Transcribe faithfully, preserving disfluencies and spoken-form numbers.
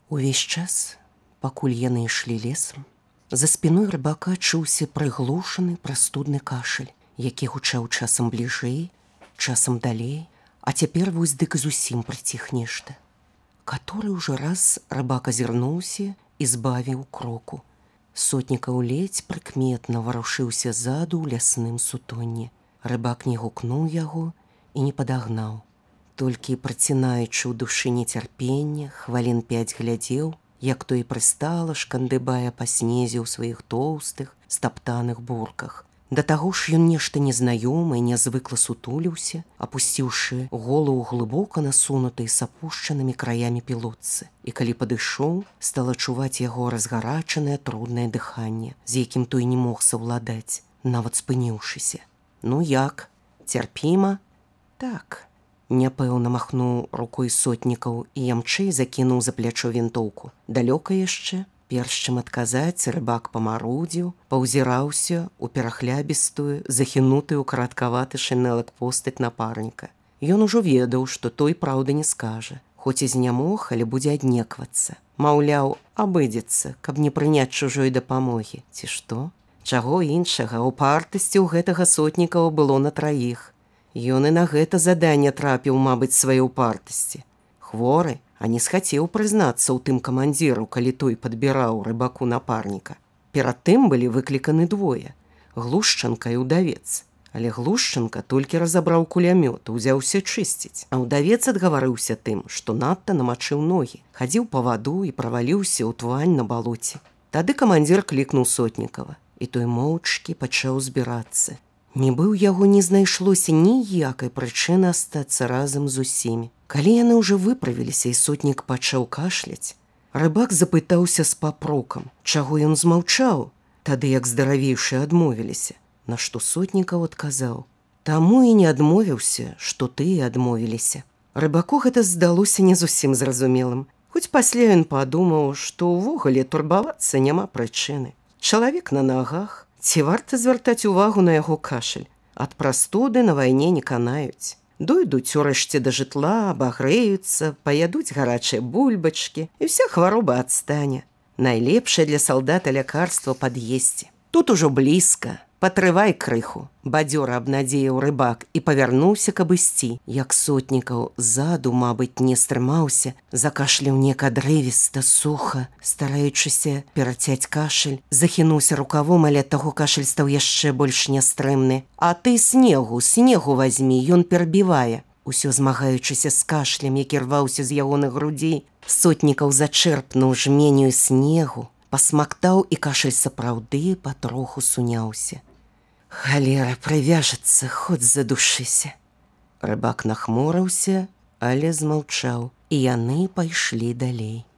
Увесь час, пакуль яны ішлі лесам, за спіной рыбака чуўся прыглушаны прастудны кашаль, які гучаў часам бліжэй, часам далей, а цяпер вось дык зусім прыціх нешта. Каторы ўжо раз рыбак азірнуўся і збавіў кроку. Сотнікаў ледзь прыкметна варушыўся ззаду ў лясным сутонні. Рыбак не гукнуў яго і не падагнаў. Толькі працінаючы ў душы нецярпення, хвалін пяць глядзеў, як той прыстала шкандыбае па снезе ў сваіх тоўстых, стаптаных бурках. Да таго ж ён нешта незнаёмае, нязвыкла сутуліўся, апусціўшы голову глыбока насунутай з апушчанымі краямі пілотцы. І калі падышоў, стала чуваць яго разгарачанае труднае дыханне, з якім той не мог саўладаць, нават спыніўшыся. Ну як? Цярпіма? Так. Няпэўна махнуў рукой Сотнікаў і ямчэй закінуў за плячо вінтоўку. Далёка яшчэ? Перш чым адказаць, рыбак памарудзіў, паўзіраўся ў перахлябістую, захінутую караткаваты шынелак постаць напарніка. Ён ужо ведаў, што той праўды не скажа, хоць і знямог, але будзе аднеквацца. Маўляў, абыдзецца, каб не прыняць чужой дапамогі. Ці што? Чаго іншага, упартасці ў гэтага Сотнікава было на траіх. Ён і на гэта заданне трапіў, мабыць, свае ўпартасці. Хворы, а не схацеў прызнацца ў тым камандзіру, калі той падбіраў рыбаку напарніка. Перад тым былі выкліканы двое – Глушчанка і ўдавец. Але Глушчанка толькі разабраў кулямёт, узяўся чысціць, а ўдавец адгаварыўся тым, што надта намачыў ногі, хадзіў па ваду і праваліўся ў твань на балоце. Тады камандзір клікнуў Сотнікава, і той моўчкі пачаў збірацца. Нібы ў яго не знайшлося ніякай прычыны астацца разам з усімі. Калі яны ўжо выправіліся і Сотнік пачаў кашляць, рыбак запытаўся з папрокам, чаго ён змаўчаў, тады як здаравейшы адмовіліся. На што Сотнікаў адказаў: «Таму і не адмовіўся, што тыя адмовіліся». Рыбаку гэта здалося не зусім зразумелым, хоць пасля ён падумаў, што ўвогуле турбавацца няма прычыны. Чалавек на нагах, ці варта звяртаць увагу на яго кашаль? Ад прастуды на вайне не канаюць. Дойдуць урэшце да жытла, абагрэюцца, паядуць гарачыя бульбачкі, і вся хвароба адстане. Найлепшае для салдата лякарства пад'есці. Тут ужо блізка. Патрывай крыху, бадзёра абнадзеяў рыбак і павярнуўся, каб ісці, як Сотнікаў ззаду, мабыць, не стрымаўся, закашляў нека дрывіста, суха, стараючыся перацяць кашаль, захінуўся рукавом, але таго кашаль стаў яшчэ больш нястрымны. «А ты снегу, снегу вазьмі, ён перабівае». Усё змагаючыся з кашлем, які рваўся з ягоных грудзей, Сотнікаў зачэрпнуў жменю снегу, пасмактаў, і кашаль сапраўды патроху суняўся. «Халера, прывяжацца, хоць задушыся». Рыбак нахмурыўся, але змаўчаў, і яны пайшлі далей.